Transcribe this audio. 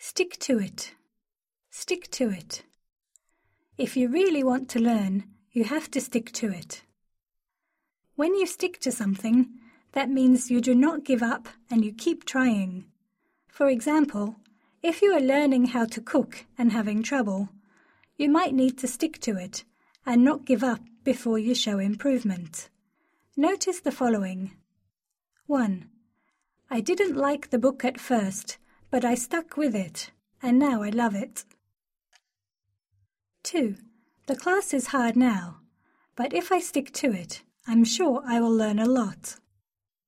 Stick to it. Stick to it. If you really want to learn, you have to stick to it. When you stick to something, that means you do not give up and you keep trying. For example, if you are learning how to cook and having trouble, you might need to stick to it and not give up before you show improvement. Notice the following. 1. I didn't like the book at first, but I stuck with it, and now I love it. 2. The class is hard now, but if I stick to it, I'm sure I will learn a lot.